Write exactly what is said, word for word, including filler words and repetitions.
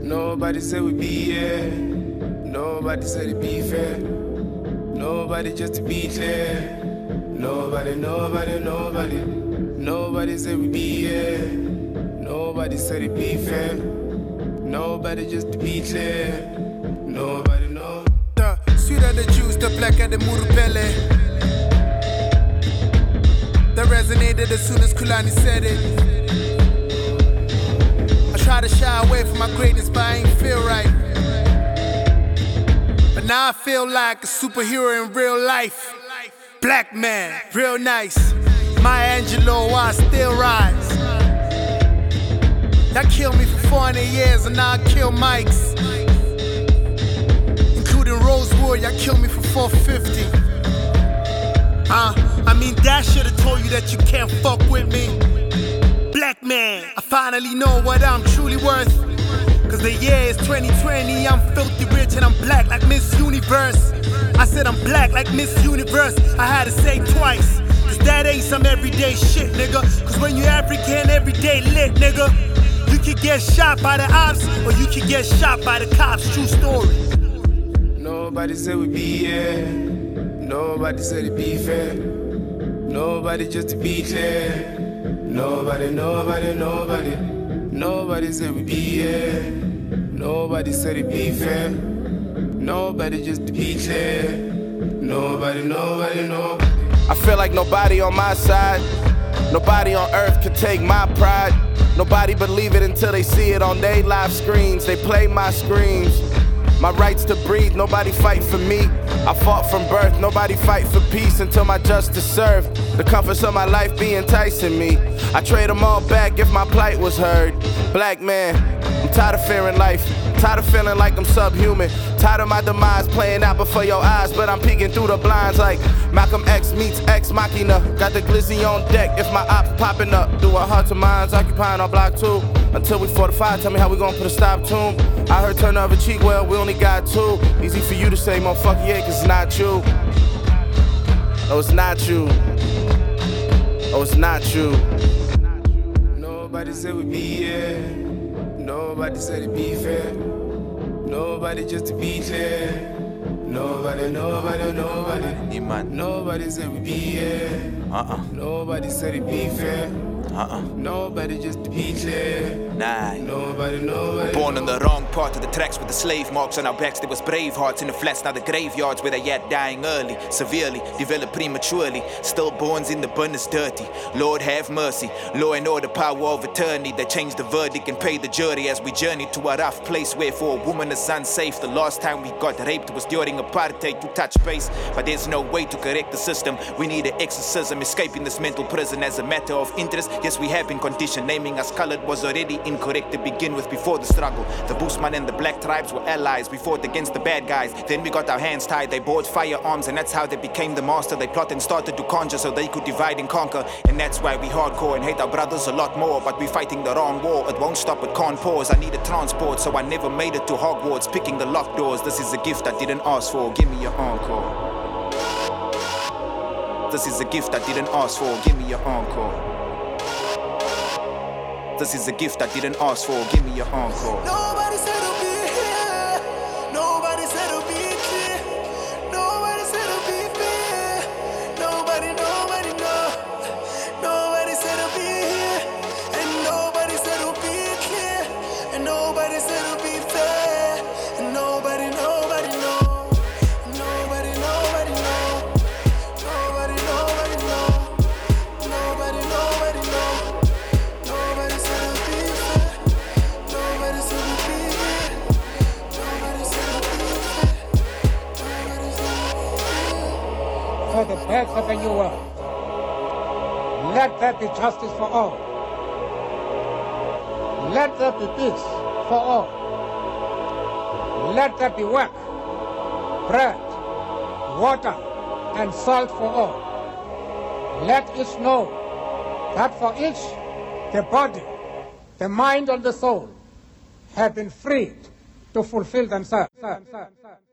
Nobody said we'd be here. Nobody said it'd be fair. Nobody just to be clear. Nobody, nobody, nobody. Nobody said we'd be here. Nobody said it'd be fair. Nobody just to be clear. Nobody, no. The sweeter the juice, the blacker the murupele. That resonated as soon as Kulani said it. I try to shy away from my greatness, but I ain't feel right. But now I feel like a superhero in real life. Black man, real nice. Maya Angelou, I still rise. That killed me for four hundred years, and now I kill mics. Including Rosewood, y'all killed me for four fifty. Uh, I mean, that should've told you that you can't fuck with me. Black man, I finally know what I'm truly worth. Cause the year is twenty twenty, I'm filthy rich and I'm black like Miss Universe. I said I'm black like Miss Universe, I had to say twice. Cause that ain't some everyday shit, nigga. Cause when you African, everyday lit, nigga. You could get shot by the ops, or you could get shot by the cops, true story. Nobody said we'd be here. Nobody said it'd be fair. Nobody just to be clear. Nobody, nobody, nobody. Nobody said we'd be here. Nobody said it'd be fair. Nobody just to be clear. Nobody, nobody, nobody. I feel like nobody on my side. Nobody on earth could take my pride. Nobody believe it until they see it on their live screens. They play my screams. My rights to breathe, nobody fight for me. I fought from birth, nobody fight for peace until my justice served. The comforts of my life be enticing me. I trade them all back if my plight was heard. Black man, I'm tired of fearing life. Tired of feeling like I'm subhuman. Tired of my demise playing out before your eyes, but I'm peeking through the blinds like Malcolm X meets Ex Machina. Got the glizzy on deck if my ops popping up. Do a heart to minds occupying our block two. Until we fortify, tell me how we gonna put a stop to 'em. I heard turn the other cheek, well, we only got two. Easy for you to say, motherfucker, yeah, cause it's not you. Oh, it's not you. Oh, it's not you. Nobody said we'd be here. Nobody said it'd be fair. Nobody just to be clear. Nobody, nobody, nobody. Iman. Nobody said we'd be here. Uh-uh. Nobody said it'd be fair. Uh-uh. Nobody just to be clear. Nah. Nobody, nobody. Born on the wrong part of the tracks with the slave marks on our backs. There was brave hearts in the flats, now the graveyards where they yet dying early, severely, developed prematurely. Stillborns in the burners dirty. Lord have mercy. Law and order, power of attorney. They changed the verdict and paid the jury as we journey to a rough place where for a woman is unsafe. The last time we got raped was during apartheid to touch base. But there's no way to correct the system. We need an exorcism, escaping this mental prison as a matter of interest. Yes, we have been conditioned. Naming us colored was already incorrect to begin with before the struggle. The Boesman and the black tribes were allies. We fought against the bad guys. Then we got our hands tied. They bought firearms and that's how they became the master. They plot and started to conjure so they could divide and conquer. And that's why we hardcore and hate our brothers a lot more. But we fighting the wrong war. It won't stop, it can't pause. I need a transport so I never made it to Hogwarts. Picking the locked doors. This is a gift I didn't ask for. Give me your encore. This is a gift I didn't ask for. Give me your encore. This is a gift I didn't ask for. Give me your encore. Nobody said it'll be here. Nobody said it'll be clear. Nobody said it'll be fair. Nobody, nobody, no. Nobody said it'll be here. And nobody said it'll be clear. And nobody said it'll be fair. And nobody, nobody, no. Nobody, nobody, no. Nobody, nobody, no. Nobody, nobody, no. Nobody said it'll be fair. Nobody said it'll be here. Nobody said it'll be fair. Nobody said it'll be here. For the birth of a new world. Let there be justice for all. Let there be peace for all. Let there be work, bread, water, and salt for all. Let each know that for each, the body, the mind, and the soul have been freed to fulfill themselves.